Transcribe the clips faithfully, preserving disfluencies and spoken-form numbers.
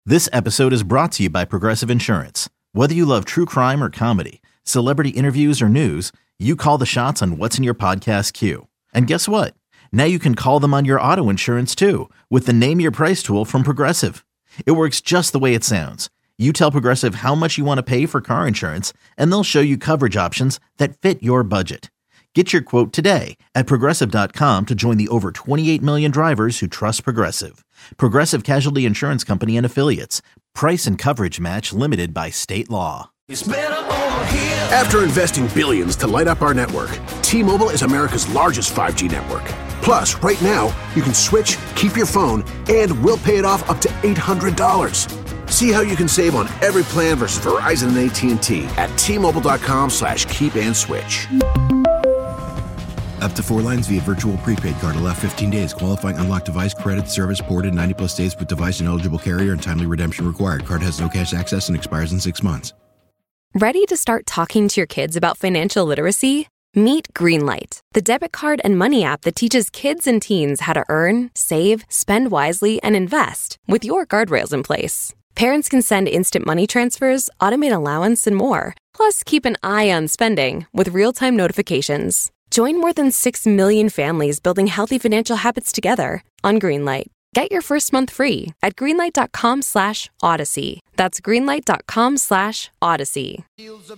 This episode is brought to you by Progressive Insurance. Whether you love true crime or comedy, celebrity interviews or news, you call the shots on what's in your podcast queue. And guess what? Now you can call them on your auto insurance too with the Name Your Price tool from Progressive. It works just the way it sounds. You tell Progressive how much you want to pay for car insurance, and they'll show you coverage options that fit your budget. Get your quote today at Progressive dot com to join the over twenty-eight million drivers who trust Progressive. Progressive Casualty Insurance Company and Affiliates. Price and coverage match limited by state law. It's better over here. After investing billions to light up our network, T-Mobile is America's largest five G network. Plus, right now, you can switch, keep your phone, and we'll pay it off up to eight hundred dollars. See how you can save on every plan versus Verizon and A T and T at T-Mobile.com slash keep and switch. Up to four lines via virtual prepaid card. Allow fifteen days. Qualifying unlocked device credit service ported ninety plus days with device and eligible carrier and timely redemption required. Card has no cash access and expires in six months. Ready to start talking to your kids about financial literacy? Meet Greenlight, the debit card and money app that teaches kids and teens how to earn, save, spend wisely, and invest with your guardrails in place. Parents can send instant money transfers, automate allowance, and more. Plus, keep an eye on spending with real-time notifications. Join more than six million families building healthy financial habits together on Greenlight. Get your first month free at greenlight.com slash odyssey. That's greenlight.com slash odyssey. Good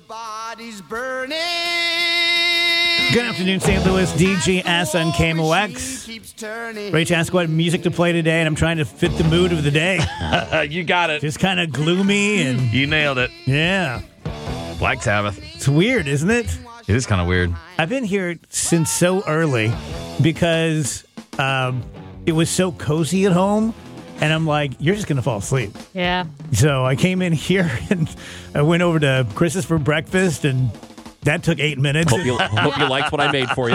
afternoon, Saint Louis. D G S on K M O X. Ready to ask what music to play today, and I'm trying to fit the mood of the day. You got it. Just kind of gloomy and... You nailed it. Yeah. Black Sabbath. It's weird, isn't it? It is kind of weird. I've been here since so early because um, it was so cozy at home, and I'm like, you're just going to fall asleep. Yeah. So I came in here, and I went over to Chris's for breakfast, and that took eight minutes. Hope you, hope you liked what I made for you.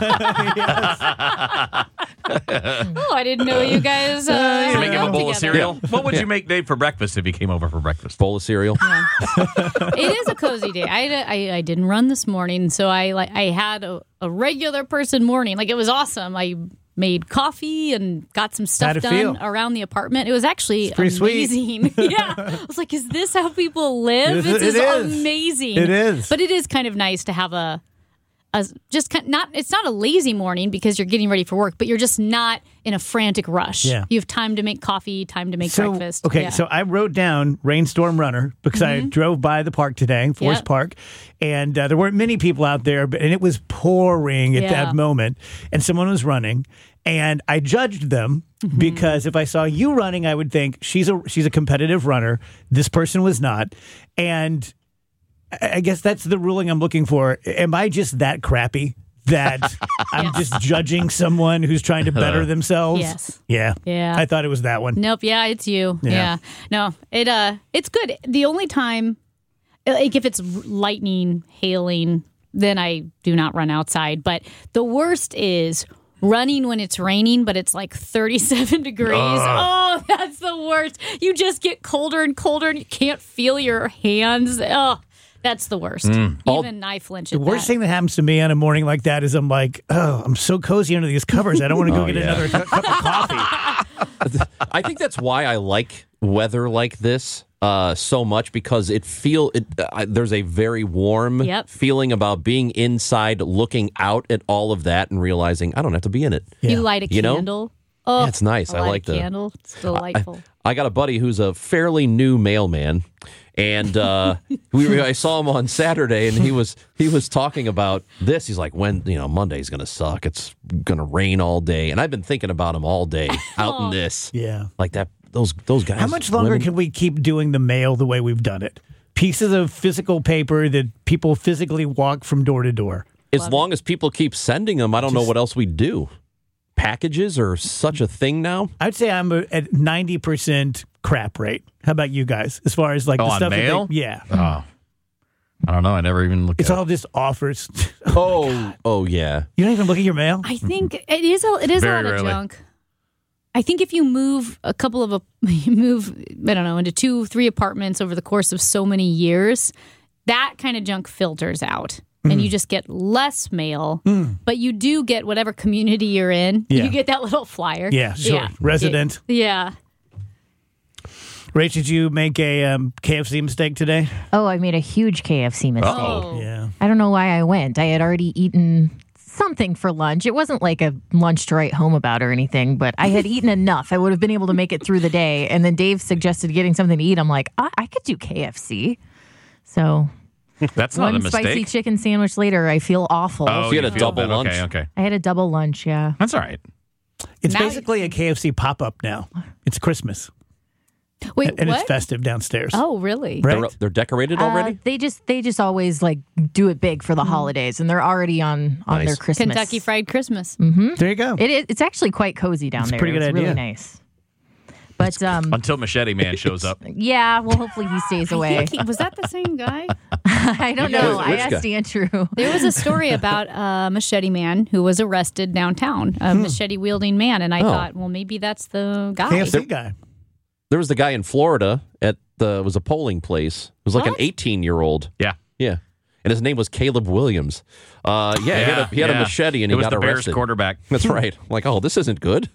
Oh, I didn't know you guys. Uh, Did you make him a bowl together. of cereal? What would you make Dave for breakfast if he came over for breakfast? Bowl of cereal. Yeah. It is a cozy day. I, I, I didn't run this morning, so I like I had a, a regular person morning. Like, it was awesome. I made coffee and got some stuff How'd it done feel? around the apartment. It was actually It's pretty amazing. sweet. Yeah. I was like, is this how people live? It is- This it is is. amazing. It is. But it is kind of nice to have a, a just kind not, it's not a lazy morning because you're getting ready for work, but you're just not in a frantic rush. Yeah. You have time to make coffee, time to make So, breakfast. okay, Yeah. so I wrote down Rainstorm Runner because I drove by the park today, Forest Yep. Park, and uh, there weren't many people out there, but and it was pouring at Yeah. that moment, and someone was running, and I judged them because if I saw you running, I would think she's a she's a competitive runner. This person was not, and I I guess that's the ruling I'm looking for. Am I just that crappy that I'm Yes. just judging someone who's trying to better themselves? Yes. Yeah. Yeah. I thought it was that one. Nope. Yeah, it's you. Yeah. Yeah. No, it uh, it's good. The only time, like if it's lightning, hailing, then I do not run outside. But the worst is running when it's raining, but it's like thirty-seven degrees. Oh, that's the worst. You just get colder and colder, and you can't feel your hands. Oh, that's the worst. Even I flinch at The worst that. thing that happens to me on a morning like that is I'm like, oh, I'm so cozy under these covers. I don't want to go Oh, get yeah. another cu- cup of coffee. I think that's why I like weather like this uh, so much because it feel it. Uh, there's a very warm Yep. feeling about being inside, looking out at all of that, and realizing I don't have to be in it. You light a You know? candle. Oh, Yeah, it's nice. I I light like a the- candle. It's delightful. I got a buddy who's a fairly new mailman, and uh, we I saw him on Saturday, and he was he was talking about this. He's like, "When you know Monday's going to suck. It's going to rain all day." And I've been thinking about him all day out in this, Yeah. like that. Those those guys. How much longer women- can we keep doing the mail the way we've done it? Pieces of physical paper that people physically walk from door to door. As long as people keep sending them, I don't know what else we do. Packages are such a thing now. I'd say I'm a- at ninety percent crap rate. How about you guys? As far as like Oh, the on stuff that they- mail? yeah. Oh, I don't know. I never even looked It's at all just offers. Oh, oh yeah. You don't even look at your mail? I think it is a it is Very a lot rarely. of junk. I think if you move a couple of a, you move I don't know into two three apartments over the course of so many years, that kind of junk filters out. And you just get less mail, but you do get whatever community you're in. Yeah. You get that little flyer. Yeah, sure. Resident. Yeah. Rach, did you make a um, K F C mistake today? Oh, I made a huge K F C mistake. Oh. Yeah. I don't know why I went. I had already eaten something for lunch. It wasn't like a lunch to write home about or anything, but I had eaten enough. I would have been able to make it through the day. And then Dave suggested getting something to eat. I'm like, I, I could do K F C. So That's not one a mistake. spicy chicken sandwich later, I feel awful. Oh, So you had a feel double bad. lunch? Okay, okay. I had a double lunch, yeah. That's all right. It's Now- basically a K F C pop-up now. It's Christmas. Wait, And what? it's festive downstairs. Oh, really? Right? They're, they're decorated Uh, already? they just they just always like do it big for the holidays, and they're already on on Nice. their Christmas. Kentucky Fried Christmas. There you go. It, it, it's actually quite cozy down It's a there. pretty good it's idea. really nice. But um, Until Machete Man shows up. yeah, well, hopefully he stays away. He- was that the same guy? I don't know. Which I guy? asked Andrew. There was a story about a machete man who was arrested downtown, a machete wielding man, and I Oh. thought, well, maybe that's the guy. K F C guy. There was the guy in Florida at the it was a polling place. It was like an What? eighteen-year-old. Yeah. Yeah. And his name was Caleb Williams. Uh, yeah, he had a, he had a yeah. machete and it he was got the Bears arrested. quarterback. That's right. I'm like, oh, this isn't good.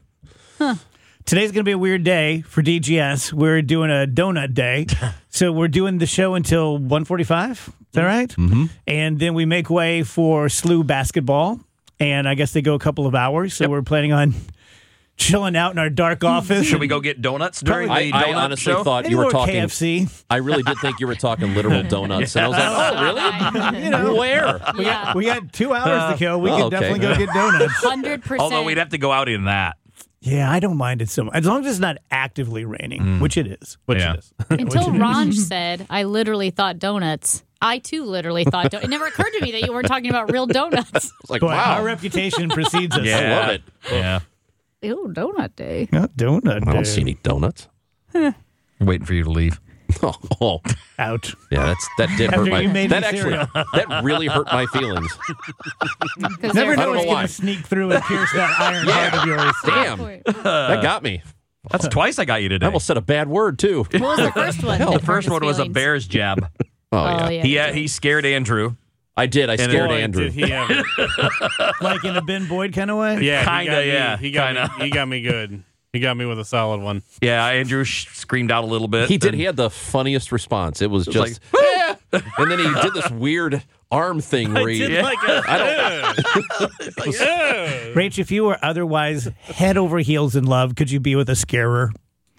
Today's going to be a weird day for D G S. We're doing a donut day. So we're doing the show until one forty-five. Is that right? Mm-hmm. And then we make way for S L U basketball. And I guess they go a couple of hours. So Yep. we're planning on chilling out in our dark office. Should we go get donuts during I, the I donut honestly show? thought Maybe you were more talking. K F C. I really did think you were talking literal donuts. And I was like, oh, really? You know, Where? we, Yeah. got, we got two hours to kill. We Oh, can okay. definitely go get donuts. Hundred percent. Although we'd have to go out in that. Yeah, I don't mind it so much. As long as it's not actively raining, which it is. Which Yeah. it is. Until Ron said, I literally thought donuts. I too literally thought donuts. It never occurred to me that you weren't talking about real donuts. It's like, Boy, wow. our reputation precedes us. Yeah. I love it. Yeah. Ew, donut day. Yeah, donut I don't day. see any donuts. Waiting for you to leave. Oh, oh. Ouch. Yeah, that's that did After hurt my you made that me actually cereal. that really hurt my feelings. Because Never I know don't what's know going why. to sneak through and pierce that iron heart of yours. Damn, that got me. That's twice I got you today. I almost said a bad word too. What was the first one? the that first hurt one his was a feelings? Bears jab. Oh, yeah. Oh, yeah. He uh, he scared Andrew. I did. I And scared boy, Andrew. Did he ever? Like in a Ben Boyd kind of way? Yeah, Kinda, he got me- yeah, He got kinda. me. He got me good. He got me with a solid one. Yeah, Andrew sh- screamed out a little bit. He did. and- He had the funniest response. It was was just, "Ah!" and then he did this weird arm thing where he. Did like a, I don't. yeah. Rach, if you were otherwise head over heels in love, could you be with a scarer?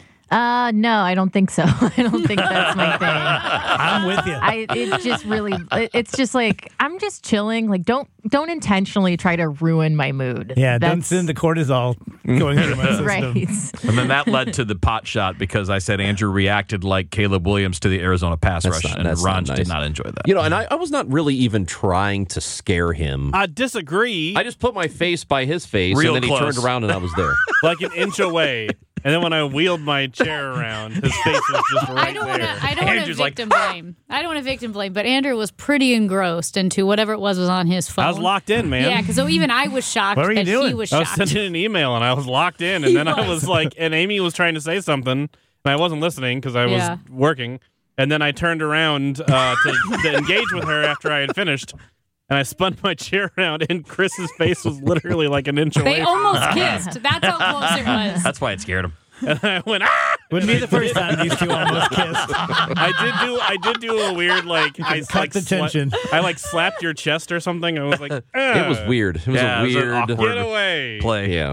Uh, no, I don't think so. I don't think that's my thing. I'm with you. I it just really it, it's just like I'm just chilling. Like don't don't intentionally try to ruin my mood. yeah, don't That's send the cortisol going through my system. right. And then that led to the pot shot because I said Andrew reacted like Caleb Williams to the Arizona pass That's rush, not- and that's Ron not did nice. not enjoy that. You know, and I, I was not really even trying to scare him. I disagree. I just put my face by his face, Real and then close. he turned around and I was there. like an inch away, and then when I wheeled my chair around, his face was just right I don't want there. to. I don't want to Andrew's like, victim blame. I don't want to victim blame. But Andrew was pretty engrossed into whatever it was was on his phone. I was locked in, man. Yeah, because even I was shocked What were you that he doing? was I was shocked. sending an email and I was locked in, and He then I was. was like, and Amy was trying to say something, and I wasn't listening because I was Yeah. working. And then I turned around uh, to, to engage with her after I had finished, and I spun my chair around, and Chris's face was literally like an inch away. They almost kissed. That's how close it was. That's why it scared him. And I went, ah! Wouldn't be the first time these two almost kissed. I did do, I did do a weird like, I cut like the sla- tension. I like slapped your chest or something. I was like, It "Ah, was weird. It was Yeah, a it was an weird. awkward- Get away! Play. Yeah,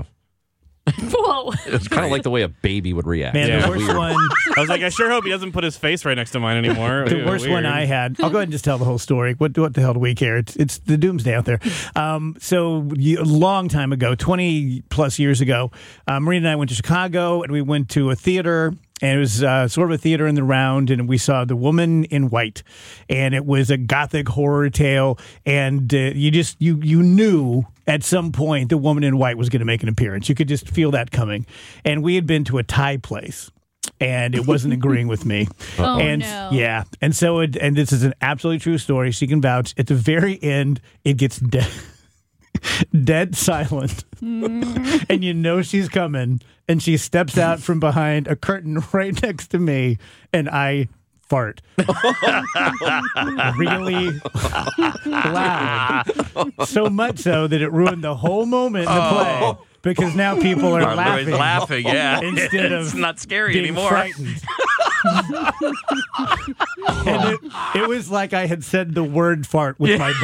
Whoa. it's kind of like the way a baby would react. Man, Yeah. the worst Weird. one, I was like, I sure hope he doesn't put his face right next to mine anymore. the Ew, worst one weird. I had. I'll go ahead and just tell the whole story. What what the hell do we care? It's it's the doomsday out there. Um, so you, a long time ago, twenty plus years ago, uh, Maureen and I went to Chicago and we went to a theater. And it was uh, sort of a theater in the round, and we saw The Woman in White, and it was a gothic horror tale. And uh, you just you you knew at some point The Woman in White was going to make an appearance. You could just feel that coming. And we had been to a Thai place, and it wasn't agreeing with me. Oh, and no. yeah, and so it, and this is an absolutely true story. She can vouch. At the very end, it gets dead. Dead silent, and you know she's coming, and she steps out from behind a curtain right next to me, and I fart really loud, so much so that it ruined the whole moment in the play because now people are Everybody's laughing, laughing, yeah. instead it's of not scary being anymore. frightened. And it, it was like I had said the word fart with my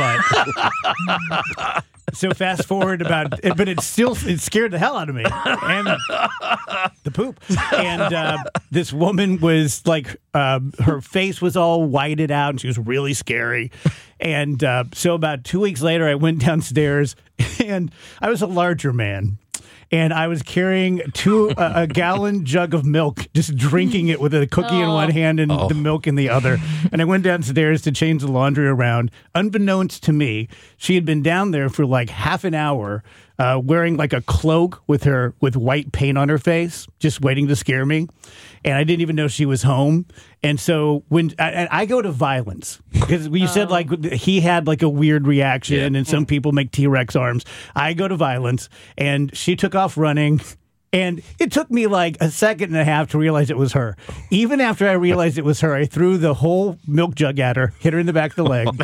butt. So fast forward about, but it still it scared the hell out of me and the poop. And uh, this woman was like, uh, her face was all whited out, and she was really scary. And uh, so about two weeks later, I went downstairs, and I was a larger man. And I was carrying two uh, a gallon jug of milk, just drinking it with a cookie in one hand and Oh. the milk in the other. And I went downstairs to change the laundry around. Unbeknownst to me, she had been down there for like half an hour, uh, wearing like a cloak with her with white paint on her face, just waiting to scare me. And I didn't even know she was home. And so when I, I go to violence, because you said like he had like a weird reaction, and some people make T-Rex arms. I go to violence, and she took off running. And it took me like a second and a half to realize it was her. Even after I realized it was her, I threw the whole milk jug at her, hit her in the back of the leg.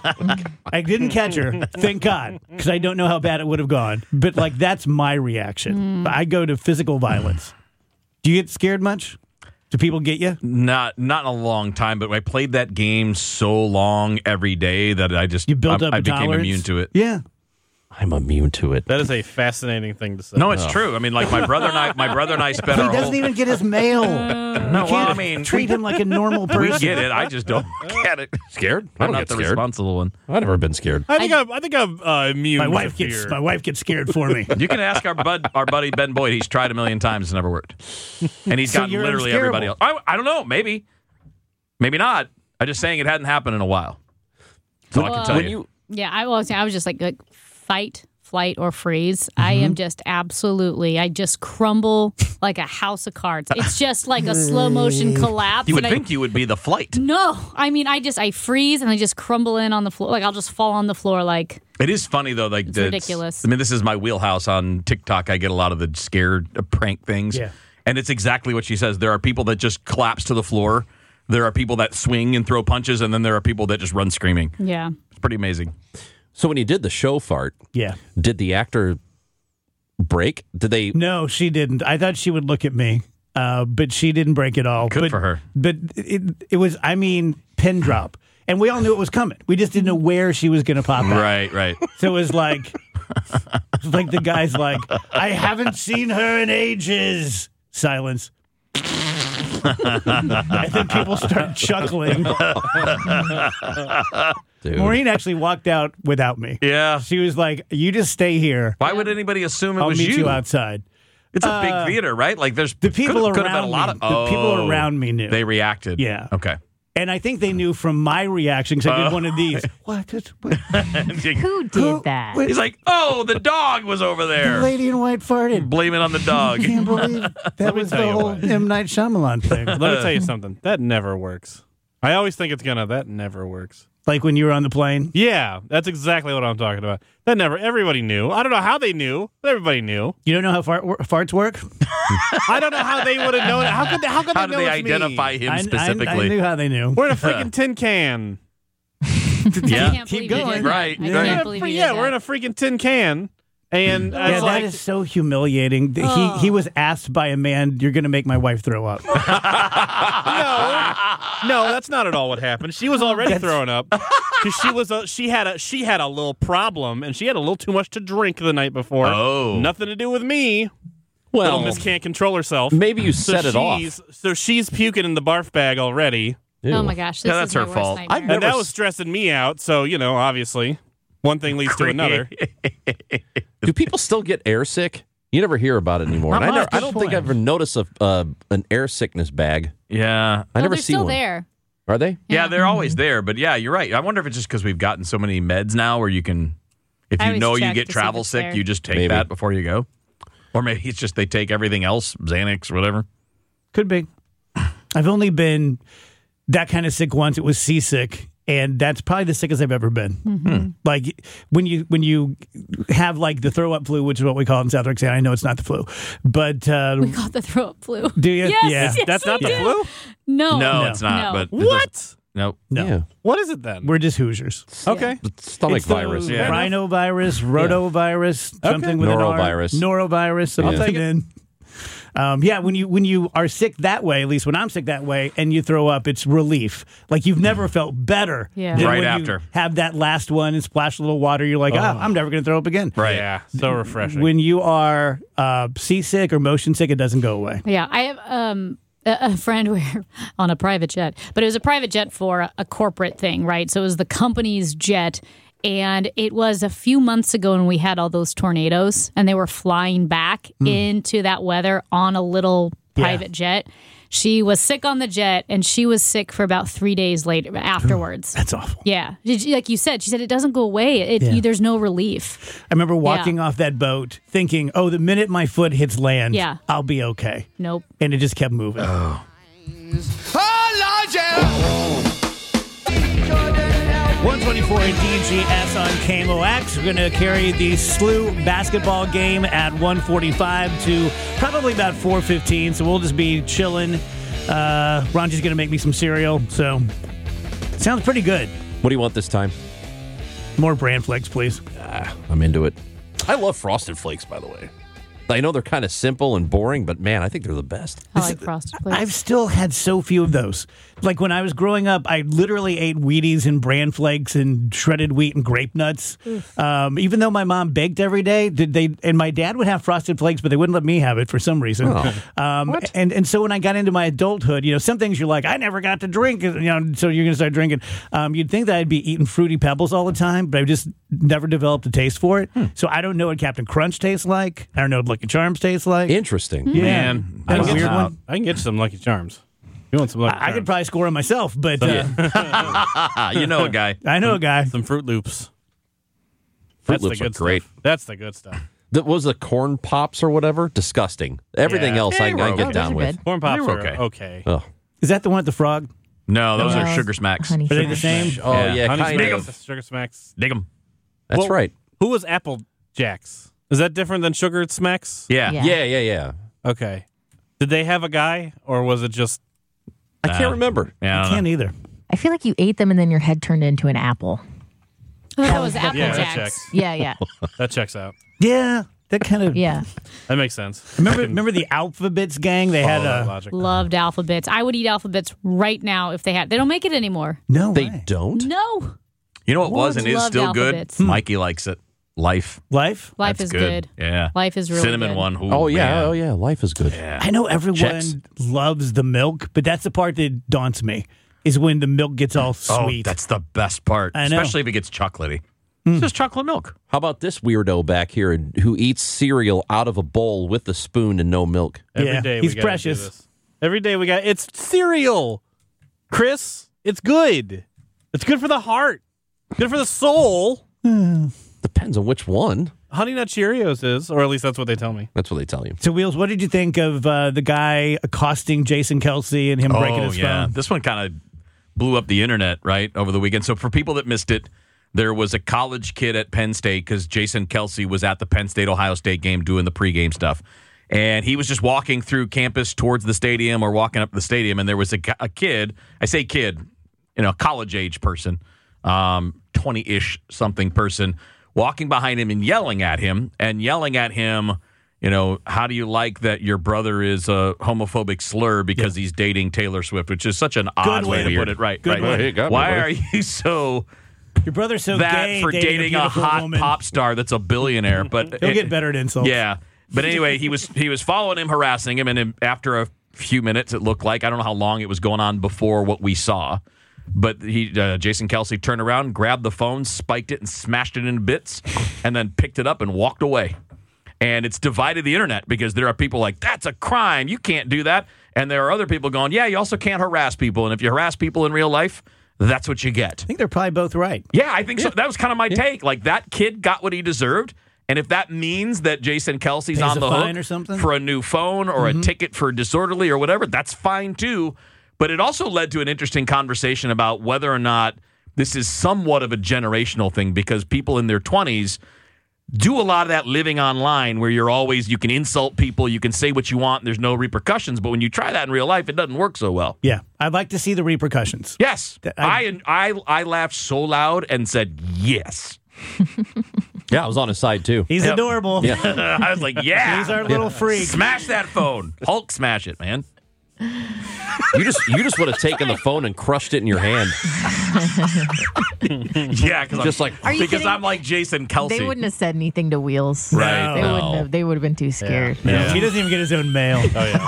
I didn't catch her, thank God, because I don't know how bad it would have gone. But like that's my reaction. I go to physical violence. Do you get scared much? Do people get you? Not not in a long time, but I played that game so long every day that I just You built I, up I a became tolerance? immune to it. Yeah. I'm immune to it. That is a fascinating thing to say. No, it's true. I mean, like my brother and I, my brother and I spent He our doesn't whole. even get his mail. no, well, I mean, treat him like a normal person. we get it. I just don't get it. Scared? I I'm don't not get the scared. responsible one. I've never been scared. I think I, am I think I'm uh, immune. My to wife fear. gets my wife gets scared for me. You can ask our bud, our buddy Ben Boyd. He's tried a million times, it's never worked, and he's So gotten you're literally unscarable. everybody else. I, I don't know. Maybe, maybe not. I'm just saying it hadn't happened in a while. That's all I can tell When you. you Yeah, I was. I was just like, like fight, flight, or freeze. I am just absolutely. I just crumble like a house of cards. It's just like a slow motion collapse. You would and I- think you would be the flight. No, I mean, I just I freeze and I just crumble in on the floor. Like I'll just fall on the floor. Like It is funny though. Like It's the- ridiculous. I mean, this is my wheelhouse on TikTok. I get a lot of the scared uh, prank things. Yeah. And it's exactly what she says. There are people that just collapse to the floor. There are people that swing and throw punches, and then there are people that just run screaming. yeah. It's pretty amazing. so when you did the show fart, Yeah. did the actor break? Did they? No, she didn't. I thought she would look at me, uh, but she didn't break it all. Good but, for her. But it, it was, I mean, pin drop. And we all knew it was coming. We just didn't know where she was going to pop out. Right, right. So it was like, it's like the guy's like, I haven't seen her in ages. Silence. I think people start chuckling. Dude. Maureen actually walked out without me. Yeah. She was like, you just stay here. Why would anybody assume it I'll was meet you. you? outside. It's a Uh, big theater, right? Like there's The people could, could have around been a lot me, of the people Oh, around me knew. They reacted. Yeah. Okay. And I think they knew from my reaction because I did Oh. one of these. What? Is- what? Who did Who- that? wait, He's like, oh, the dog was over the there. lady in white farted. Blame it on the dog. I can't believe that me was tell the you whole what. M. Night Shyamalan thing. Let me tell you something. That never works. I always think it's gonna. That never works. Like when you were on the plane. Yeah, that's exactly what I'm talking about. That never. Everybody knew. I don't know how they knew, but everybody knew. You don't know how fart, farts work? I don't know how they would have known. How could they? How could How they did know they it's me? identify him I, I, specifically? I knew how they knew. We're in a freaking tin can. I can't keep believe you going. did that. Right, I right. can't Yeah, believe you did yeah, that. we're in a freaking tin can, and Yeah, it's that like is so humiliating. He he was asked by a man, "You're going to make my wife throw up." no, no, that's not at all what happened. She was already throwing up because she was a, she had a she had a little problem, and she had a little too much to drink the night before. Oh. Nothing to do with me. Little Well, Miss can't control herself. maybe you So set it off. she's, So she's puking in the barf bag already. Ew. Oh my gosh, this Yeah, that's is my her worst fault. nightmare. I've And never that was s- stressing me out. So, you know, obviously, one thing leads to another. Do people still get air sick? You never hear about it anymore. Not And I, never, much. I don't think I've ever noticed a, uh, an air sickness bag. Yeah. I No, never they're see still one. there. Are they? Yeah, they're always there. But yeah, you're right. I wonder if it's just because we've gotten so many meds now where you can, if I you always know you check get to see if travel it's sick, there. you just take Maybe. that before you go. Or maybe it's just they take everything else, Xanax, whatever. Could be. I've only been that kind of sick once. It was seasick, and that's probably the sickest I've ever been. Mm-hmm. Like when you when you have like the throw up flu, which is what we call it in South Texas. I know it's not the flu, but uh, We got the throw up flu. do you? Yes, yeah, yes, That's not we the do. flu? No, No, it's not. No. But What? Nope. no, Yeah. What is it then? we're just Hoosiers. Okay. The stomach It's the virus. Yeah. rhinovirus, rotavirus, something with Okay. an R. Norovirus. Norovirus, I'll something take it. in. Um, yeah, when you when you are sick that way, at least when I'm sick that way, and you throw up, it's relief. Like you've never felt better Yeah. than Right when after. you have that last one and splash a little water. You're like, ah, I'm never going to throw up again. Right. Yeah, so refreshing. When you are uh, seasick or motion sick, it doesn't go away. Yeah, I have um, a, a friend where on a private jet, but it was a private jet for a, a corporate thing, right? So it was the company's jet. And it was a few months ago when we had all those tornadoes and they were flying back Mm. into that weather on a little private jet. She was sick on the jet and she was sick for about three days later afterwards. That's awful. Yeah. Did you- Like you said, she said it doesn't go away. It, Yeah. you, there's no relief. I remember walking off that boat thinking, oh, the minute my foot hits land, Yeah. I'll be okay. Nope. And it just kept moving. one twenty-four in D G S on K M O X. We're going to carry the S L U basketball game at one forty-five to probably about four fifteen. So we'll just be chilling. Uh, Ronji's going to make me some cereal. So sounds pretty good. What do you want this time? More bran flakes, please. I'm into it. I love Frosted Flakes, by the way. I know they're kind of simple and boring, but man, I think they're the best. I like Frosted Flakes. I've still had so few of those. Like when I was growing up, I literally ate Wheaties and bran flakes and shredded wheat and grape nuts. Um, even though my mom baked every day, did they? And my dad would have Frosted Flakes, but they wouldn't let me have it for some reason. Oh. Um, and and so when I got into my adulthood, you know, some things you're like, I never got to drink. You know, so you're gonna start drinking. Um, you'd think that I'd be eating Fruity Pebbles all the time, but I just never developed a taste for it. So I don't know what Captain Crunch tastes like. I don't know what Lucky Charms tastes like. Interesting. Yeah. Man, That's I a can, weird get, one. I can get you some Lucky Charms. You want some Lucky I, I Charms? could probably score them myself, but uh, Ah, you know a guy. I know a guy. Some Fruit Loops. Fruit That's Loops the are good great. Stuff. That's the good stuff. That was the corn pops or whatever. Disgusting. Everything Yeah. else I, Yeah, I we're get okay. down Those are with. good. Corn pops They were are okay. okay. Oh, Is that the one with the frog? No, those No. are Sugar Smacks. Honey Are they Sugar the same? Smash. oh yeah, Honey kind Smacks, of. Sugar Smacks. Dig them. That's Well, right. Who was Apple Jacks? Is that different than Sugar Smacks? Yeah. Yeah. Yeah, yeah, yeah. Okay. Did they have a guy, or was it just? I can't Uh, remember. Yeah, I I don't know. can't either. I feel like you ate them and then your head turned into an apple. that was Apple Yeah, that Jacks. checks. Yeah, yeah, That checks out. Yeah, that kind of. yeah. That makes sense. Remember, remember the Alphabets gang? They had Follow that a logic. Loved Alphabets. I would eat Alphabets right now if they had. They don't make it anymore. no. They way. don't? No. You know what was and is Loved still Alphabets. good? Mikey likes it. Life. Life. Life That's is good. Yeah. Life is really Cinnamon good. one. Ooh, Oh yeah, man. oh yeah. Life is good. Yeah. I know everyone Checks. loves the milk, but that's the part that daunts me. Is when the milk gets all Oh, sweet. that's the best part. I know. Especially if it gets chocolatey. It's just chocolate milk. How about this weirdo back here who eats cereal out of a bowl with a spoon and no milk? Every Yeah, day he's we gotta precious. do this. Every day we got it's cereal. Chris, it's good. It's good for the heart. Good for the soul. Depends on which one. Honey Nut Cheerios is, or at least that's what they tell me. That's what they tell you. So, Wheels, what did you think of uh, the guy accosting Jason Kelsey and him breaking Oh, his yeah. phone? This one kind of blew up the internet, right, over the weekend. So for people that missed it, there was a college kid at Penn State because Jason Kelsey was at the Penn State-Ohio State game doing the pregame stuff. And he was just walking through campus towards the stadium or walking up the stadium, and there was a, a kid, I say kid, you know, college-age person, um, twenty-ish something person, walking behind him and yelling at him, and yelling at him, you know, how do you like that your brother is a homophobic slur because he's dating Taylor Swift, which is such an odd way to weird. put it. Right, Good right. way. Well, hey, got me, Why buddy. are you so Your brother's so that gay for dating, dating a, beautiful hot woman. pop star that's a billionaire? But He'll get better at insults. Yeah, but anyway, he was he was following him, harassing him, and then after a few minutes, it looked like I don't know how long it was going on before what we saw. But he, uh, Jason Kelsey turned around, grabbed the phone, spiked it, and smashed it into bits, and then picked it up and walked away. And it's divided the internet because there are people like, that's a crime. You can't do that. And there are other people going, yeah, you also can't harass people. And if you harass people in real life, that's what you get. I think they're probably both right. Yeah, I think so. That was kind of my take. Like, that kid got what he deserved. And if that means that Jason Kelsey's Pays on a the fine hook or something? for a new phone or Mm-hmm. a ticket for disorderly or whatever, that's fine too. But it also led to an interesting conversation about whether or not this is somewhat of a generational thing because people in their twenties do a lot of that living online where you're always, you can insult people, you can say what you want, and there's no repercussions. But when you try that in real life, it doesn't work so well. Yeah, I'd like to see the repercussions. Yes. That- I- I, I, I laughed so loud and said yes. Yeah, I was on his side, too. He's Yep. adorable. Yeah. I was like, yeah. He's our little freak. Smash that phone. Hulk smash it, man. You just you just would have taken the phone and crushed it in your hand. Yeah, because Just like- Are you because kidding? I'm like Jason Kelsey. They wouldn't have said anything to Wheels. Right. They No. wouldn't have. They would have been too scared. Yeah. He doesn't even get his own mail.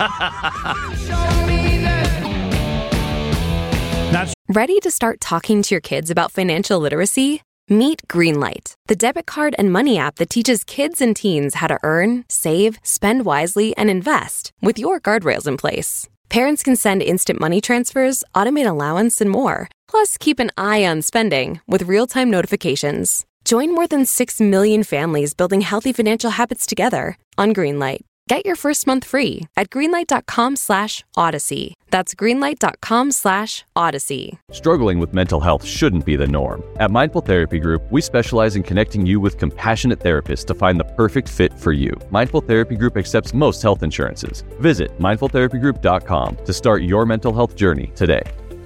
Not Ready to start talking to your kids about financial literacy? Meet Greenlight, the debit card and money app that teaches kids and teens how to earn, save, spend wisely, and invest with your guardrails in place. Parents can send instant money transfers, automate allowance, and more. Plus, keep an eye on spending with real-time notifications. Join more than six million families building healthy financial habits together on Greenlight. Get your first month free at greenlight.com slash odyssey. That's greenlight.com slash odyssey. Struggling with mental health shouldn't be the norm. At Mindful Therapy Group, we specialize in connecting you with compassionate therapists to find the perfect fit for you. Mindful Therapy Group accepts most health insurances. Visit mindful therapy group dot com to start your mental health journey today.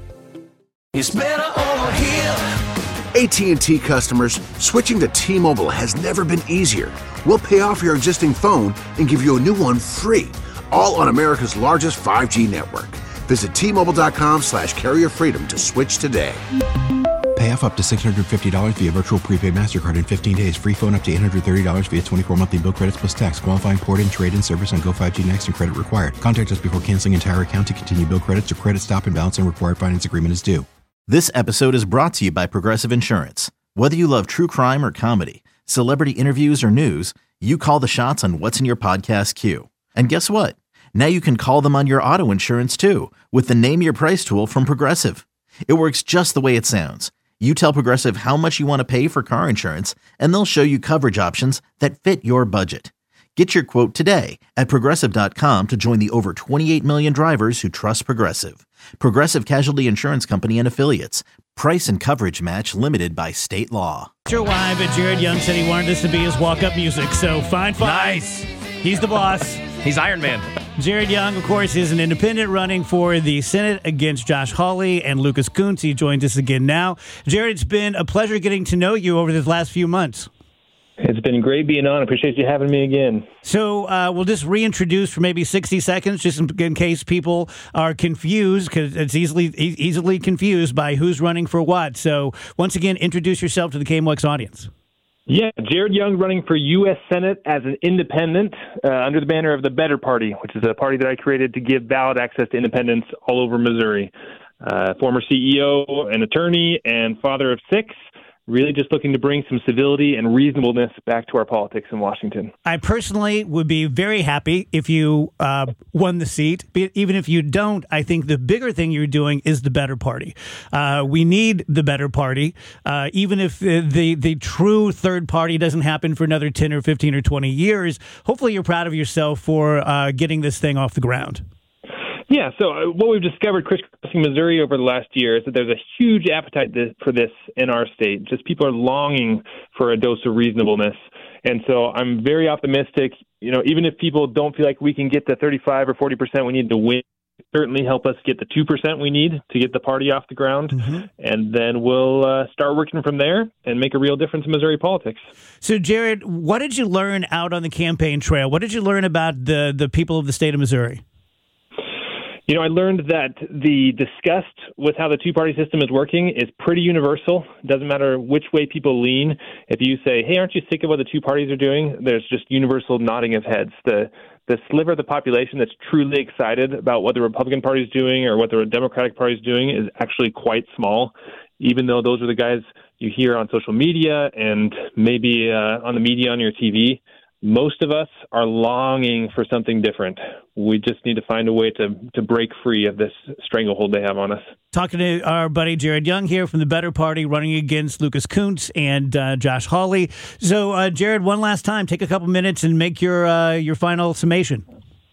It's better over here. A T and T customers, switching to T-Mobile has never been easier. We'll pay off your existing phone and give you a new one free, all on America's largest five G network. Visit T-Mobile.com slash carrier freedom to switch today. Pay off up to six hundred fifty dollars via virtual prepaid MasterCard in fifteen days. Free phone up to eight hundred thirty dollars via twenty-four monthly bill credits plus tax. Qualifying port-in, trade-in service on Go five G Next and credit required. Contact us before canceling entire account to continue bill credits or credit stop and balance and required finance agreement is due. This episode is brought to you by Progressive Insurance. Whether you love true crime or comedy, celebrity interviews or news, you call the shots on what's in your podcast queue. And guess what? Now you can call them on your auto insurance too with the Name Your Price tool from Progressive. It works just the way it sounds. You tell Progressive how much you want to pay for car insurance, and they'll show you coverage options that fit your budget. Get your quote today at Progressive dot com to join the over twenty-eight million drivers who trust Progressive. Progressive Casualty Insurance Company and Affiliates. Price and coverage match limited by state law. sure why, but Jared Young said he wanted this to be his walk-up music. So fine, fine. Nice. He's the boss. He's Iron Man. Jared Young, of course, is an independent running for the Senate against Josh Hawley and Lucas Kuntz. He joins us again now. Jared, it's been a pleasure getting to know you over the last few months. It's been great being on. Appreciate you having me again. So uh, we'll just reintroduce for maybe sixty seconds, just in, in case people are confused, because it's easily e- easily confused by who's running for what. So once again, introduce yourself to the K M O X audience. Yeah, Jared Young running for U S Senate as an independent uh, under the banner of the Better Party, which is a party that I created to give ballot access to independents all over Missouri. Uh, former C E O, an attorney, and father of six. Really just looking to bring some civility and reasonableness back to our politics in Washington. I personally would be very happy if you uh, won the seat. But even if you don't, I think the bigger thing you're doing is the Better Party. Uh, we need the Better Party, uh, even if the, the the true third party doesn't happen for another ten or fifteen or twenty years. Hopefully you're proud of yourself for uh, getting this thing off the ground. Yeah, so uh, what we've discovered crisscrossing Missouri over the last year is that there's a huge appetite th- for this in our state. Just people are longing for a dose of reasonableness. And so I'm very optimistic. You know, even if people don't feel like we can get the thirty-five or forty percent we need to win, certainly help us get the two percent we need to get the party off the ground. Mm-hmm. And then we'll uh, start working from there and make a real difference in Missouri politics. So, Jared, what did you learn out on the campaign trail? What did you learn about the, the people of the state of Missouri? You know, I learned that the disgust with how the two-party system is working is pretty universal. It doesn't matter which way people lean. If you say, hey, aren't you sick of what the two parties are doing? There's just universal nodding of heads. The the sliver of the population that's truly excited about what the Republican Party is doing or what the Democratic Party is doing is actually quite small, even though those are the guys you hear on social media and maybe uh, on the media on your T V. Most of us are longing for something different. We just need to find a way to, to break free of this stranglehold they have on us. Talking to our buddy Jared Young here from the Better Party, running against Lucas Kuntz and uh, Josh Hawley. So, uh, Jared, one last time, take a couple minutes and make your uh, your final summation.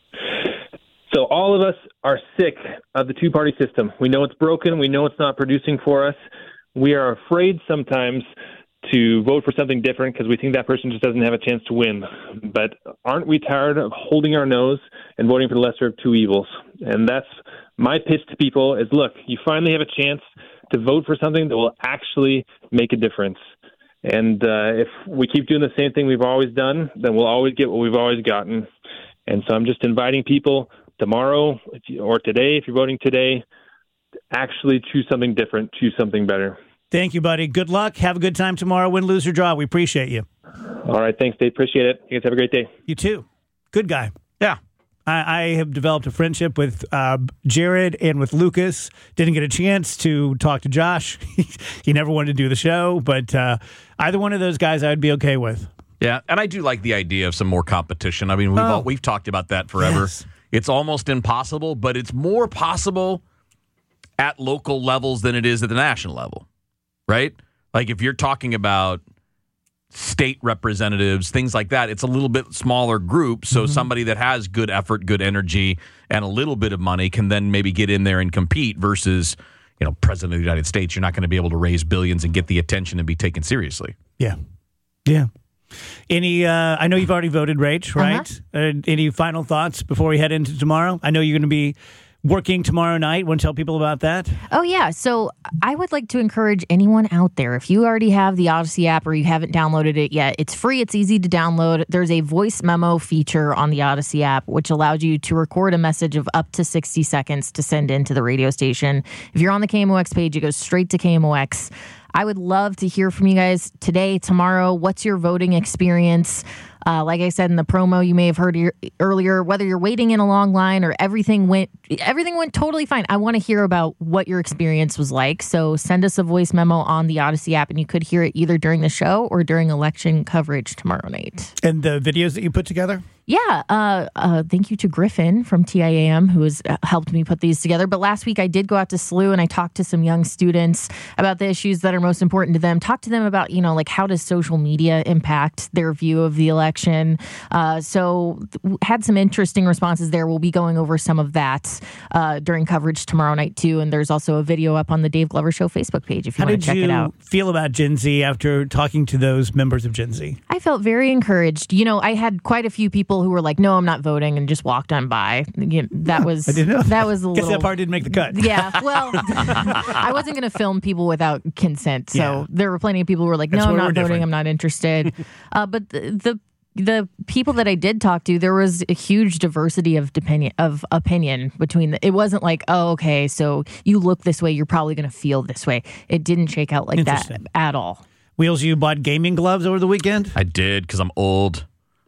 So all of us are sick of the two-party system. We know it's broken. We know it's not producing for us. We are afraid sometimes to vote for something different because we think that person just doesn't have a chance to win. But aren't we tired of holding our nose and voting for the lesser of two evils? And that's my pitch to people is, look, you finally have a chance to vote for something that will actually make a difference. And uh, if we keep doing the same thing we've always done, then we'll always get what we've always gotten. And so I'm just inviting people tomorrow if you, or today, if you're voting today, to actually choose something different, choose something better. Thank you, buddy. Good luck. Have a good time tomorrow. Win, lose, or draw. We appreciate you. All right. Thanks, Dave. Appreciate it. You guys have a great day. You too. Good guy. Yeah. I, I have developed a friendship with uh, Jared and with Lucas. Didn't get a chance to talk to Josh. He never wanted to do the show, but uh, either one of those guys I would be okay with. Yeah, and I do like the idea of some more competition. I mean, we've Oh. all, we've talked about that forever. Yes. It's almost impossible, but it's more possible at local levels than it is at the national level, right? Like if you're talking about state representatives, things like that, it's a little bit smaller group. So Mm-hmm. somebody that has good effort, good energy, and a little bit of money can then maybe get in there and compete versus, you know, President of the United States. You're not going to be able to raise billions and get the attention and be taken seriously. Yeah. Yeah. Any, uh, I know you've already voted, Rach, right? Uh, any final thoughts before we head into tomorrow? I know you're going to be working tomorrow night. Want to tell people about that? Oh, yeah. So I would like to encourage anyone out there, if you already have the Odyssey app or you haven't downloaded it yet, it's free. It's easy to download. There's a voice memo feature on the Odyssey app, which allows you to record a message of up to sixty seconds to send into the radio station. If you're on the K M O X page, it goes straight to K M O X. I would love to hear from you guys today, tomorrow. What's your voting experience? Uh, like I said in the promo, you may have heard your, earlier, whether you're waiting in a long line or everything went everything went totally fine. I want to hear about what your experience was like. So send us a voice memo on the Odyssey app, and you could hear it either during the show or during election coverage tomorrow night. And the videos that you put together? Yeah. Uh, uh, thank you to Griffin from T I A M, who has uh, helped me put these together. But last week I did go out to S L U and I talked to some young students about the issues that are most important to them. Talked to them about, you know, like how does social media impact their view of the election. Uh, so th- had some interesting responses there. We'll be going over some of that uh, during coverage tomorrow night too. And there's also a video up on the Dave Glover Show Facebook page if you How want did to check you it out. feel about Gen Z after talking to those members of Gen Z? I felt very encouraged. You know, I had quite a few people who were like, "No, I'm not voting," and just walked on by. You know, that was I didn't know. that was a Guess little. that part didn't make the cut. Yeah, well, I wasn't going to film people without consent, so Yeah. there were plenty of people who were like, That's "No, I'm where not we're voting. different. I'm not interested." uh, but the, the the people that I did talk to, there was a huge diversity of opinion of opinion between. The, it wasn't like, "Oh, okay, so you look this way, you're probably going to feel this way." It didn't shake out like that Interesting. at all. Wheels, you bought gaming gloves over the weekend? I did because I'm old.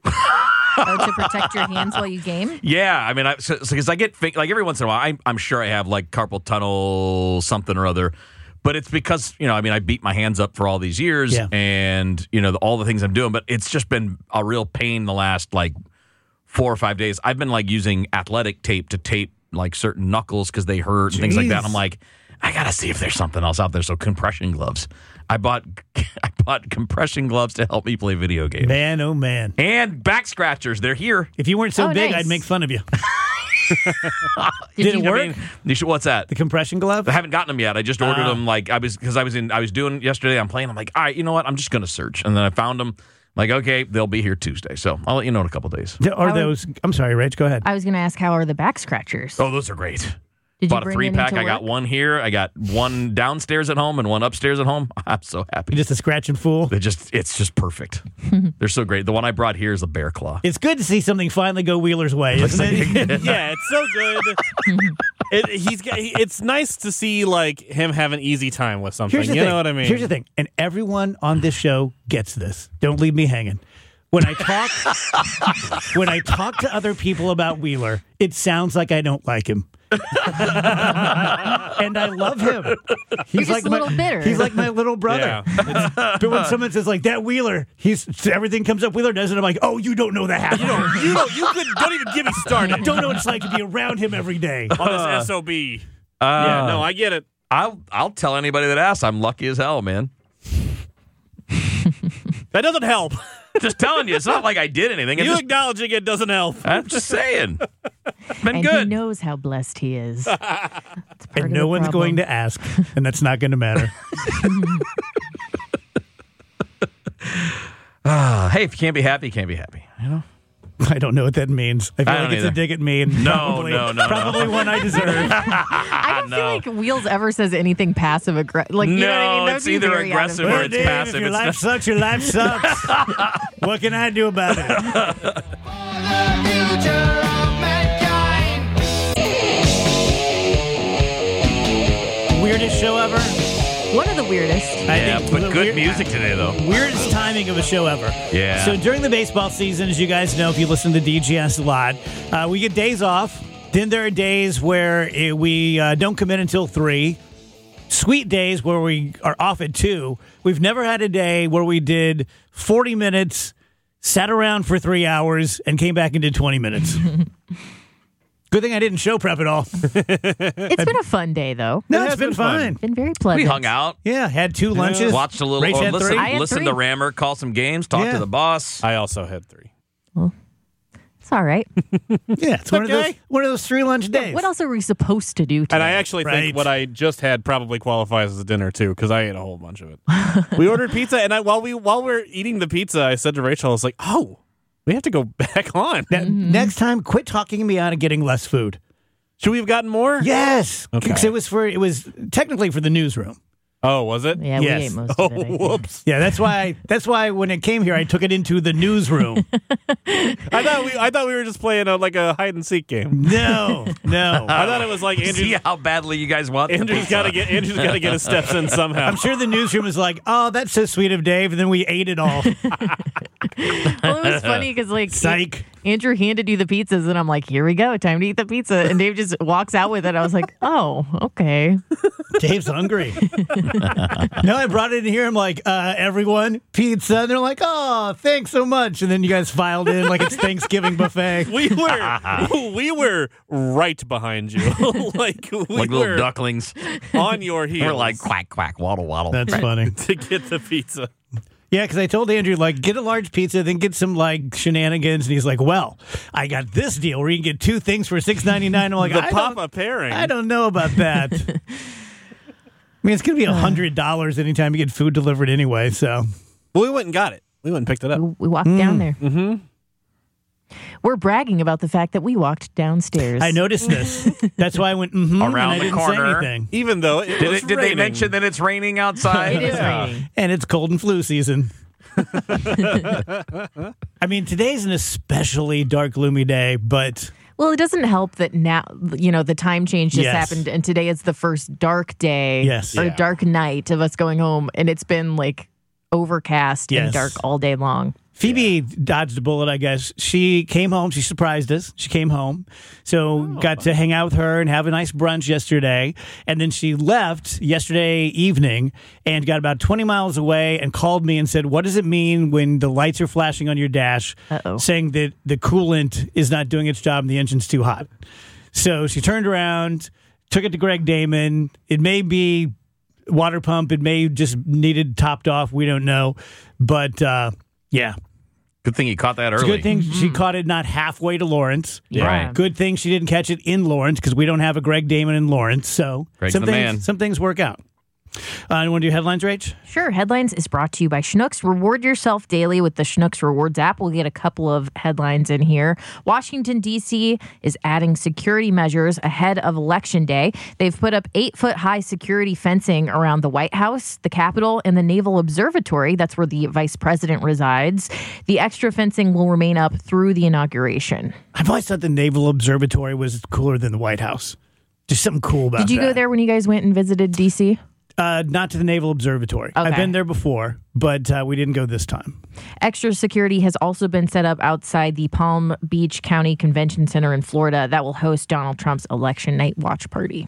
Oh, to protect your hands while you game? Yeah, I mean, I because so, 'cause I get think, like every once in a while, I, I'm sure I have like carpal tunnel something or other, but it's because you know, I mean, I beat my hands up for all these years, Yeah. and you know, the, all the things I'm doing, but it's just been a real pain the last like four or five days. I've been like using athletic tape to tape like certain knuckles because they hurt and things like that. And I'm Jeez. like, I gotta see if there's something else out there. So compression gloves. I bought I bought compression gloves to help me play video games. Man, oh man. And back scratchers, they're here. If you weren't so Oh, big, nice. I'd make fun of you. Did, Did you it I work? mean, you should, what's that? The compression glove? I haven't gotten them yet. I just ordered Ah. them. Like I was because I was in. I was doing yesterday. I'm playing. I'm like, all right, you know what? I'm just gonna search, and then I found them. Like, okay, they'll be here Tuesday. So I'll let you know in a couple days. Are How- those? I'm sorry, Rach. Go ahead. I was going to ask, how are the back scratchers? Oh, those are great. Did Bought you a bring three any pack. to I got work? one here. I got one downstairs at home and one upstairs at home. I'm so happy. You're just a scratching fool. They just it's just perfect. They're so great. The one I brought here is a bear claw. It's good to see something finally go Wheeler's way, isn't it? Yeah, it's so good. it, he's got, he, it's nice to see like him have an easy time with something. Here's the You thing. know what I mean? Here's the thing, and everyone on this show gets this. Don't leave me hanging. When I talk, when I talk to other people about Wheeler, it sounds like I don't like him. And I love him. He's just like a my, little bitter. He's like my little brother. Yeah. But when someone says like that Wheeler, he's everything comes up Wheeler does, and I'm like, oh, you don't know that. You don't. You don't, you could don't even get me started don't know what it's like to be around him every day. on this S O B. Uh, yeah, no, I get it. I'll I'll tell anybody that asks. I'm lucky as hell, man. That doesn't help. Just telling you, it's not like I did anything. I'm You just, acknowledging it doesn't help. I'm just saying. Been and good. he knows how blessed he is. That's part And of no the one's problem. going to ask, and that's not going to matter. Uh, hey, if you can't be happy, you can't be happy. You know. I don't know what that means. I feel I like don't it's either. a dig at me. And No, probably, no, no, Probably no. one I deserve. I don't No. feel like Wheels ever says anything passive aggressive. Like, you know what I mean? No, That it's would be either very out of aggressive or Well, it's Dave, passive. if your It's life not- sucks, your life sucks. What can I do about it? Weirdest show ever? One of the weirdest. I Yeah, think but the good weird- music today, though. Weirdest timing of a show ever. Yeah. So during the baseball season, as you guys know, if you listen to D G S a lot, uh, we get days off. Then there are days where eh, we uh, don't come in until three. Sweet days where we are off at two. We've never had a day where we did forty minutes, sat around for three hours, and came back and did twenty minutes. Good thing I didn't show prep at all. It's been a fun day, though. No, It it's has been been fun. fine. Been very pleasant. We hung out, Yeah, had two lunches. watched a little, Rach or had listen, three. I had listen three. to Rammer, call some games, talk Yeah. to the boss. I also had three. It's all right. Yeah, it's one of those Okay. one of those three lunch days. What else are we supposed to do today? And I actually Right. think what I just had probably qualifies as a dinner too, because I ate a whole bunch of it. We ordered pizza, and I while we while we are eating the pizza, I said to Rachel, I was like, "Oh, we have to go back on. Now, Next time, quit talking me out of getting less food. Should we have gotten more? Yes, Okay. because it was for it was technically for the newsroom. Oh, was it? Yeah, Yes. we ate most Oh, of it. I think. whoops! Yeah, that's why. That's why when it came here, I took it into the newsroom. I thought we I thought we were just playing a, like a hide and seek game. No, no. I thought it was like See Andrew's. how badly you guys want the Andrew's pizza. got to get Andrew's got to get his steps in somehow. I'm sure the newsroom was like, "Oh, that's so sweet of Dave," and then we ate it all. Well, it was funny because, like, Psych. Andrew handed you the pizzas, and I'm like, here we go. Time to eat the pizza. And Dave just walks out with it. I was like, oh, okay. Dave's hungry. No, I brought it in here. I'm like, uh, everyone, pizza. And they're like, oh, thanks so much. And then you guys filed in like it's Thanksgiving buffet. we were we were right behind you, like we like little were ducklings. on your heels. We're like quack quack waddle waddle. That's funny. to get the pizza. Yeah, because I told Andrew, like, get a large pizza, then get some, like, shenanigans. And he's like, well, I got this deal where you can get two things for six ninety-nine. I'm like, The I Papa don't, pairing. I don't know about that. I mean, it's going to be one hundred dollars anytime you get food delivered anyway, so. Well, we went and got it. We went and picked it up. We, we walked down there. Mm-hmm. We're bragging about the fact that we walked downstairs. I noticed this. That's why I went, mm-hmm, and Around I the didn't corner. say anything. Even though it Did, was it, did they raining. mention that it's raining outside? It is Yeah. raining. And it's cold and flu season. I mean, today's an especially dark, gloomy day, but Well, it doesn't help that now, you know, the time change just Yes. happened, and today is the first dark day Yes. or Yeah. dark night of us going home, and it's been like overcast Yes. and dark all day long. Phoebe dodged a bullet, I guess. She came home. She surprised us. She came home. So got to hang out with her and have a nice brunch yesterday. And then she left yesterday evening and got about twenty miles away and called me and said, what does it mean when the lights are flashing on your dash Uh-oh. saying that the coolant is not doing its job and the engine's too hot? So she turned around, took it to Greg Damon. It may be water pump. It may just needed topped off. We don't know. But, uh, yeah. Good thing you caught that It's a early. good thing she caught it not halfway to Lawrence. Yeah. Right. Good thing she didn't catch it in Lawrence because we don't have a Greg Damon in Lawrence. So Greg's some the things, man. some things work out. Uh, you want to do headlines, Rach? Sure. Headlines is brought to you by Schnucks. Reward yourself daily with the Schnucks Rewards app. We'll get a couple of headlines in here. Washington, D C is adding security measures ahead of Election Day. They've put up eight-foot-high security fencing around the White House, the Capitol, and the Naval Observatory. That's where the vice president resides. The extra fencing will remain up through the inauguration. I've always thought the Naval Observatory was cooler than the White House. Just something cool about Did you that. go there when you guys went and visited D C? Uh, not to the Naval Observatory. Okay. I've been there before, but uh, we didn't go this time. Extra security has also been set up outside the Palm Beach County Convention Center in Florida that will host Donald Trump's election night watch party.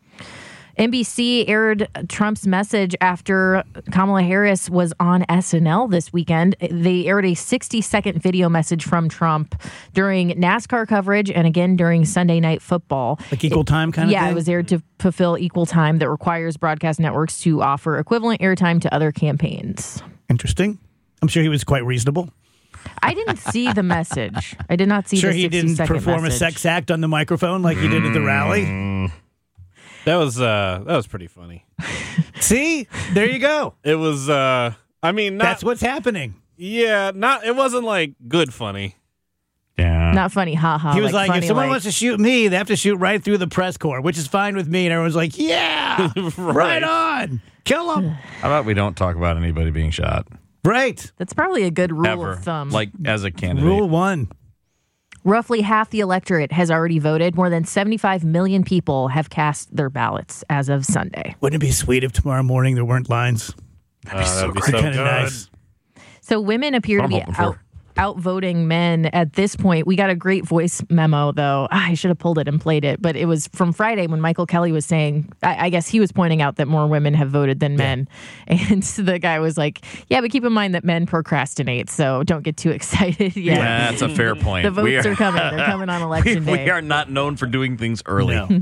N B C aired Trump's message after Kamala Harris was on S N L this weekend. They aired a sixty-second video message from Trump during NASCAR coverage and again during Sunday Night Football. Like equal time kind of Yeah, thing? it was aired to fulfill equal time that requires broadcast networks to offer equivalent airtime to other campaigns. Interesting. I'm sure he was quite reasonable. I didn't see the message. I did not see Sure the he didn't sixty-second perform message. a sex act on the microphone like he did at the rally. That was uh, that was pretty funny. See? There you go. It was. Uh, I mean, not, That's what's happening. yeah, not. It wasn't like good funny. Yeah. Not funny, haha. He was like, like, funny, if someone like, wants to shoot me, they have to shoot right through the press corps, which is fine with me. And everyone's like, yeah, right on. Kill him. How about we don't talk about anybody being shot? Right. That's probably a good rule Ever. of thumb. Like, as a candidate. Rule one. Roughly half the electorate has already voted. More than seventy-five million people have cast their ballots as of Sunday. Wouldn't it be sweet if tomorrow morning there weren't lines? That'd be so, that'd be so Kind good. of nice. So women appear What to I'm be hoping for. out, outvoting men at this point. We got a great voice memo, though. Ah, I should have pulled it and played it, but it was from Friday when Michael Kelly was saying, I, I guess he was pointing out that more women have voted than men. And so the guy was like, yeah, but keep in mind that men procrastinate, so don't get too excited yet. Yeah, that's a fair point. The votes We are, coming. They're coming on election we, day. we are not known for doing things early. No.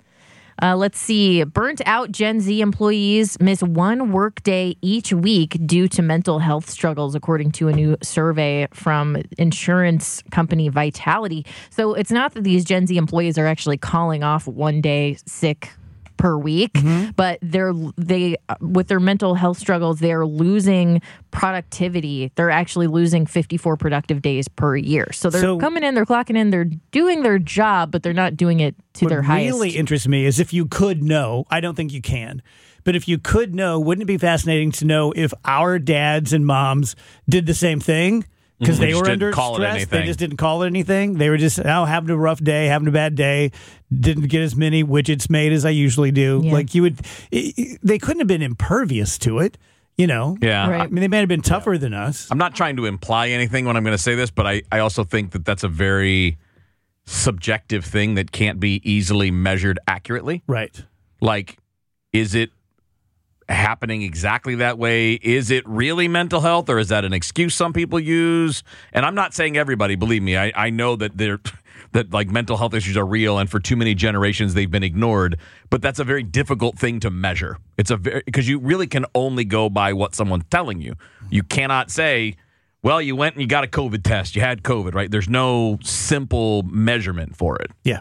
Uh, let's see. Burnt out Gen Z employees miss one workday each week due to mental health struggles, according to a new survey from insurance company Vitality. So it's not that these Gen Z employees are actually calling off one day sick per week, Mm-hmm. but they're they with their mental health struggles, they are losing productivity. They're actually losing fifty-four productive days per year. So they're So- coming in, they're clocking in, they're doing their job, but they're not doing it to What their highest. really interests me is if you could know, I don't think you can, but if you could know, wouldn't it be fascinating to know if our dads and moms did the same thing? Because Mhm. they Just were didn't under call it stress. They anything. just didn't call it anything. They were just, oh, having a rough day, having a bad day, didn't get as many widgets made as I usually do. Yeah. Like you would, it, it- they couldn't have been impervious to it, you know? Yeah. Right. I mean, they may have been tougher than us. I'm not trying to imply anything when I'm going to say this, but I, I also think that that's a very subjective thing that can't be easily measured accurately. Right. Like, is it happening exactly that way? Is it really mental health, or is that an excuse some people use? And I'm not saying everybody, believe me. I, I know that they're that like mental health issues are real, and for too many generations they've been ignored. But that's a very difficult thing to measure. It's a very because you really can only go by what someone's telling you. You cannot say, well, you went and you got a COVID test, you had COVID, right? There's no simple measurement for it. Yeah.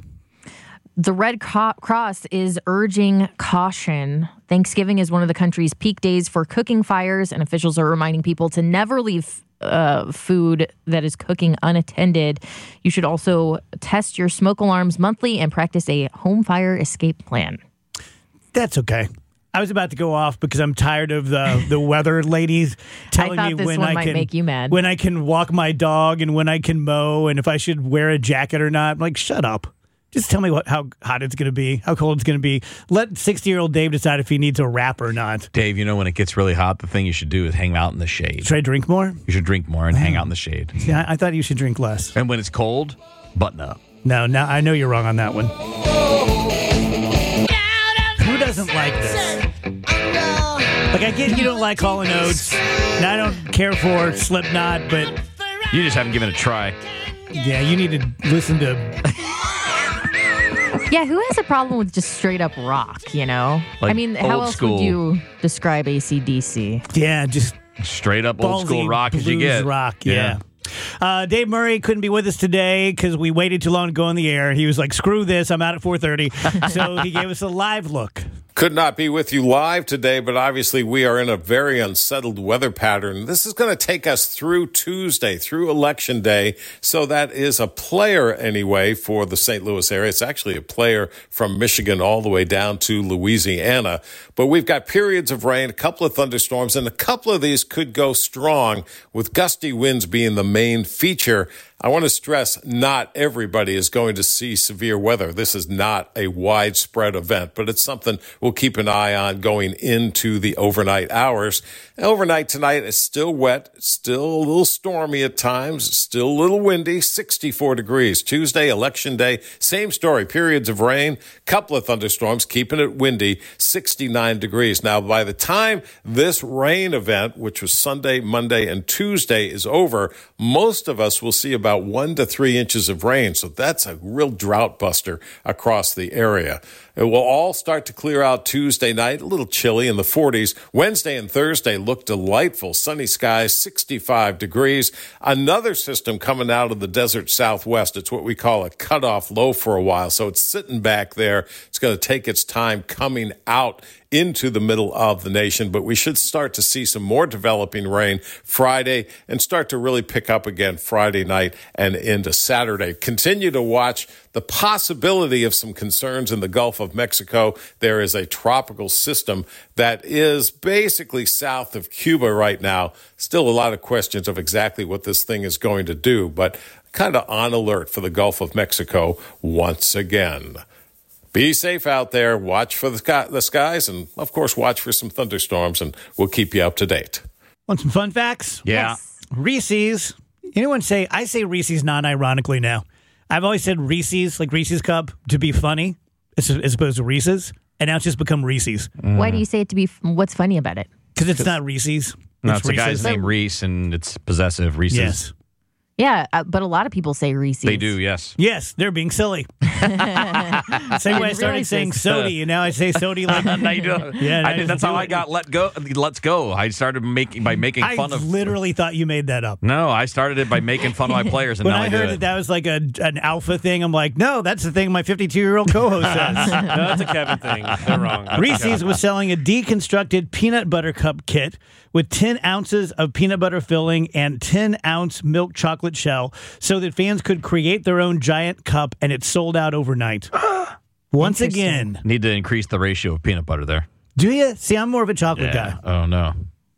The Red Co- Cross is urging caution. Thanksgiving is one of the country's peak days for cooking fires, and officials are reminding people to never leave uh, food that is cooking unattended. You should also test your smoke alarms monthly and practice a home fire escape plan. That's okay. I was about to go off because I'm tired of the the weather ladies telling thought me this when one I might can make you mad. when I can walk my dog and when I can mow and if I should wear a jacket or not. I'm like, shut up. Just tell me what how hot it's going to be, how cold it's going to be. Let sixty-year-old Dave decide if he needs a wrap or not. Dave, you know when it gets really hot, the thing you should do is hang out in the shade. Should I drink more? You should drink more and hang out in the shade. See, I, I thought you should drink less. And when it's cold, button up. No, now I know you're wrong on that one. Who doesn't like this? Like, I get you don't like Hall and Oates, and I don't care for Slipknot, but You just haven't given it a try. yeah, you need to listen to. Yeah, who has a problem with just straight up rock, you know? Like I mean, how old else school. would you describe A C D C? Yeah, just Straight up old school ballsy rock as you blues get. rock, yeah. Uh, Dave Murray couldn't be with us today because we waited too long to go on the air. He was like, screw this, I'm out at four thirty. So he gave us a live look. Could not be with you live today, but obviously we are in a very unsettled weather pattern. This is going to take us through Tuesday, through Election Day. So that is a player anyway for the Saint Louis area. It's actually a player from Michigan all the way down to Louisiana. But we've got periods of rain, a couple of thunderstorms, and a couple of these could go strong with gusty winds being the main feature. I want to stress not everybody is going to see severe weather. This is not a widespread event, but it's something we'll keep an eye on going into the overnight hours. Overnight tonight is still wet, still a little stormy at times, still a little windy, sixty-four degrees. Tuesday, Election Day, same story, periods of rain, couple of thunderstorms, keeping it windy, sixty-nine degrees. Now, by the time this rain event, which was Sunday, Monday, and Tuesday, is over, most of us will see about one to three inches of rain. So that's a real drought buster across the area. It will all start to clear out Tuesday night, a little chilly in the forties. Wednesday and Thursday look delightful. Sunny skies, sixty-five degrees. Another system coming out of the desert southwest. It's what we call a cutoff low for a while. So it's sitting back there. It's going to take its time coming out into the middle of the nation, but we should start to see some more developing rain Friday and start to really pick up again Friday night and into Saturday. Continue to watch the possibility of some concerns in the Gulf of Mexico. There is a tropical system that is basically south of Cuba right now. Still a lot of questions of exactly what this thing is going to do, but kind of on alert for the Gulf of Mexico once again. Be safe out there. Watch for the, sky, the skies, and, of course, watch for some thunderstorms, and we'll keep you up to date. Want some fun facts? Yeah. Yes. Reese's. Anyone say, I say Reese's non-ironically now. I've always said Reese's, like Reese's Cup, to be funny, as, as opposed to Reese's, and now it's just become Reese's. Why do you say it to be, f- what's funny about it? Because it's not Reese's. No, it's it's a guy's Reese's. name Reese, and it's possessive. Reese's. Yes. Yeah, uh, but a lot of people say Reese's. They do, yes. Yes, they're being silly. Same way I started realize saying this. Sody, and now I say Sody like... now you do. Yeah, now I I did, just that's do how I it. got let go. Let's go. I started making by making I fun of. literally thought you made that up. No, I started it by making fun of my players, and When now I, I do heard it. that that was like a an alpha thing, I'm like, no, that's the thing my fifty-two-year-old co-host says. No, that's a Kevin thing. They're wrong. That's Reese's Kevin. was selling a deconstructed peanut butter cup kit with ten ounces of peanut butter filling and ten ounce milk chocolate shell so that fans could create their own giant cup, and it sold out overnight. Once again. Need to increase the ratio of peanut butter there. Do you? See, I'm more of a chocolate Yeah. guy. Oh no.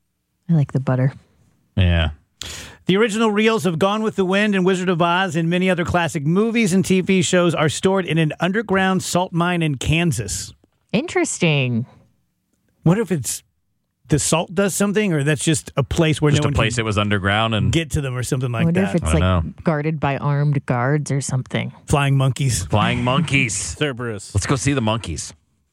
I like the butter. Yeah. The original reels of Gone with the Wind and Wizard of Oz and many other classic movies and T V shows are stored in an underground salt mine in Kansas. Interesting. What if it's the salt does something, or that's just a place where Just no a one place can it was underground and get to them or something I like wonder that? if it's I don't like know. guarded by armed guards or something. Flying monkeys. flying monkeys. Sir Bruce. Let's go see the monkeys.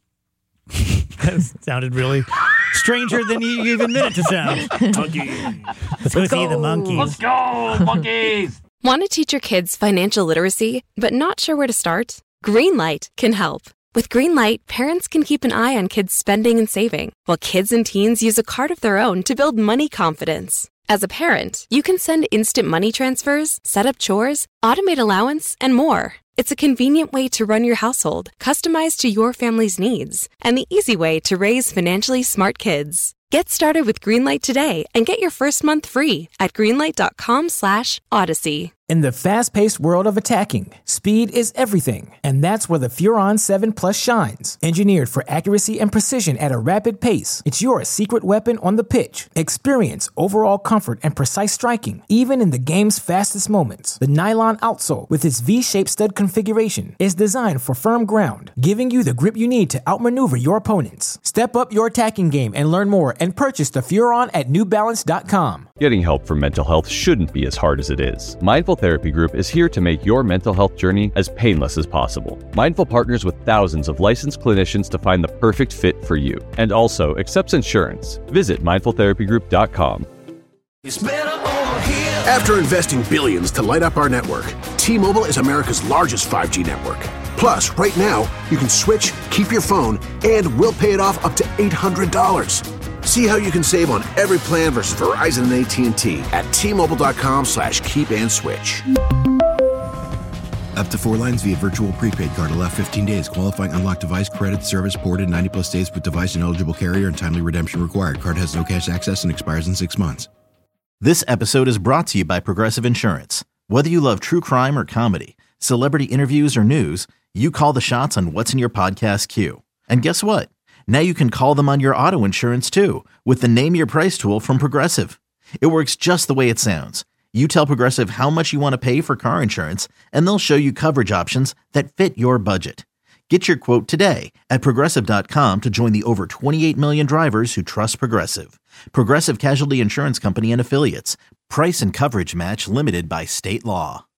That sounded really stranger than you even meant it to sound. Let's go see the monkeys. go, monkeys. Want to teach your kids financial literacy, but not sure where to start? Greenlight can help. With Greenlight, parents can keep an eye on kids' spending and saving, while kids and teens use a card of their own to build money confidence. As a parent, you can send instant money transfers, set up chores, automate allowance, and more. It's a convenient way to run your household, customized to your family's needs, and the easy way to raise financially smart kids. Get started with Greenlight today and get your first month free at greenlight.com slash odyssey. In the fast-paced world of attacking, speed is everything, and that's where the Furon seven Plus shines. Engineered for accuracy and precision at a rapid pace, it's your secret weapon on the pitch. Experience overall comfort and precise striking, even in the game's fastest moments. The nylon outsole, with its V-shaped stud configuration, is designed for firm ground, giving you the grip you need to outmaneuver your opponents. Step up your attacking game and learn more, and purchase the Furon at new balance dot com. Getting help for mental health shouldn't be as hard as it is. Mindful Therapy Group is here to make your mental health journey as painless as possible. Mindful partners with thousands of licensed clinicians to find the perfect fit for you, and also accepts insurance. Visit mindful therapy group dot com. After investing billions to light up our network, T-Mobile is America's largest five G network. Plus, right now, you can switch, keep your phone, and we'll pay it off up to eight hundred dollars. See how you can save on every plan versus Verizon and A T and T at T-Mobile.com slash keep and switch. Up to four lines via virtual prepaid card. Allow fifteen days. Qualifying unlocked device credit service ported ninety plus days with device and eligible carrier and timely redemption required. Card has no cash access and expires in six months. This episode is brought to you by Progressive Insurance. Whether you love true crime or comedy, celebrity interviews or news, you call the shots on what's in your podcast queue. And guess what? Now you can call them on your auto insurance too with the Name Your Price tool from Progressive. It works just the way it sounds. You tell Progressive how much you want to pay for car insurance, and they'll show you coverage options that fit your budget. Get your quote today at Progressive dot com to join the over twenty-eight million drivers who trust Progressive. Progressive Casualty Insurance Company and Affiliates. Price and coverage match limited by state law.